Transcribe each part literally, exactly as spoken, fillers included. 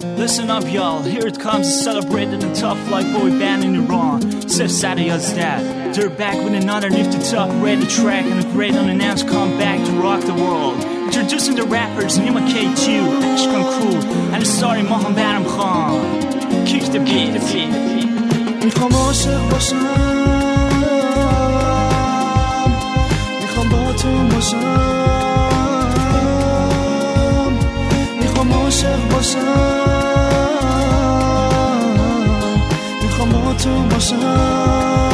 Listen up, y'all. Here it comes, celebrated and tough like boy band in Iran. Seth Sadiyah's dad. They're back with another nifty top rated track and a great unannounced comeback to rock the world. Introducing the rappers Nima K two, Ashkan Crew, and the starring Mohammed Baram Khan. Kick the beat, the beat, the beat. میخوام عاشق باشم، میخوام با تو باشم، میخوام عاشق باشم، میخوام با تو باشم.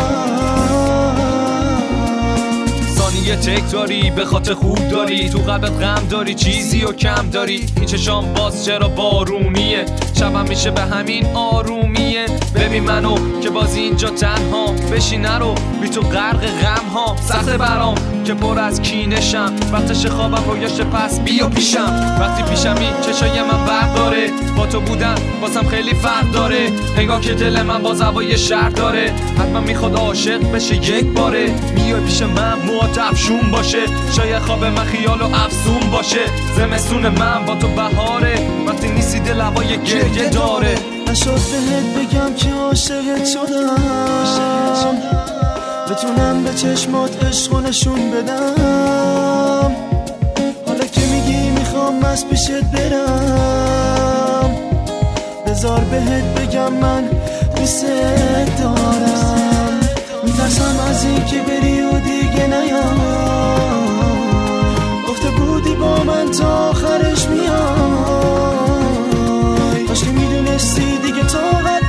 ثانیه تک داری به خاطر خوب داری، تو قلبت غم داری چیزی و کم داری. این چشام باز چرا بارونیه، شبم میشه به همین آرومیه. ببین منو که باز اینجا تنها بشی نرو، بی تو غرق غم ها سخت برام که پر از کینشم. وقتش خوابم رویاش پس بیا پیشم، وقتی پیشمی چشای من برق داره. با تو بودن بازم خیلی فرق داره، انگار که دل من باز هوای شهر داره. حتما میخواد عاشق بشه یک باره، میای پیش من موات افشون باشه. شاید خواب من خیال و افسون باشه، زمستون من با تو بهاره. وقتی نیستی دل هوای گریه داره. نشد بهت بگم که عاشقت شدم، بتونم به چشمات عشق و نشون بدم. حالا که میگی میخوام از پیشت برم، بذار بهت بگم من دوست دارم. میترسم از این که بری و دیگه نیام، گفته بودی با من تا آخرش میای. کاش که میدونستی دیگه طاقت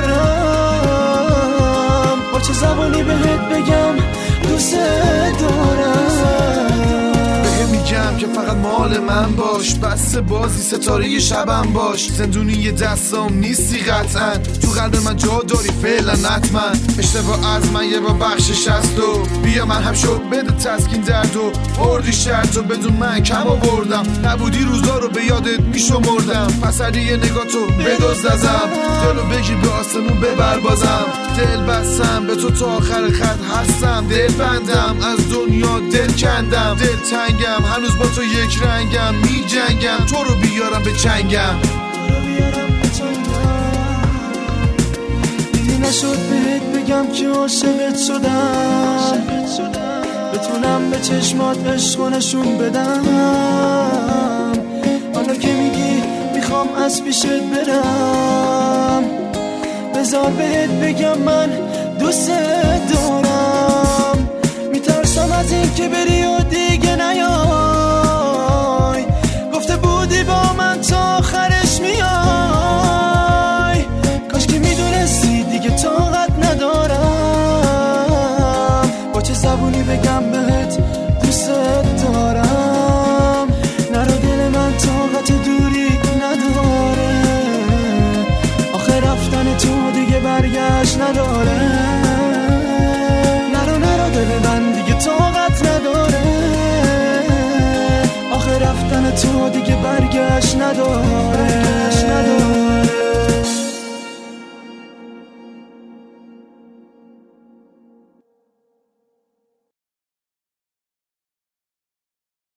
ندارم، با چه زبانی بهت بگم دوست دارم. میگم که فقط مال من باش، بس بازی ستاره شبم باش. زندونی دستام نیستی قطعا، تو قلب من جا داری فعلا حتما. اشتباه از من یه با بخشش هست و بیا من هم شد بده تسکین درد و بردی شرط و بدون من کم آوردم. نبودی روزا رو به یادت میشمردم، پس هر یه نگاه تو بدزد ازم، دلو بگیر به آسمون ببر بازم. دل بستم به تو تا آخر خط هستم، دل بندم از دنیا دل کندم. دل تنگم هنوز با تو یک رنگم، می جنگم تو رو بیارم به چنگم. دیدی نشد بهت بگم که عاشقت شدم، بتونم به چشمات عشق و نشون بدم. حالا که میگی میخوام از پیشت برم، بذار بهت بگم من دوست دارم. میترسم از این که بری و دیگه نیای، گفته بودی با من تا آخرش میای. کاش که میدونستی دیگه طاقت ندارم، با چه زبونی بگم بهت دوست دارم. نرو دل من طاقت دوری نداره، آخه رفتن تو دیگه برگشت نداره. نرو نرو دل من دیگه طاقت نداره، آخه رفتن تو دیگه برگشت نداره.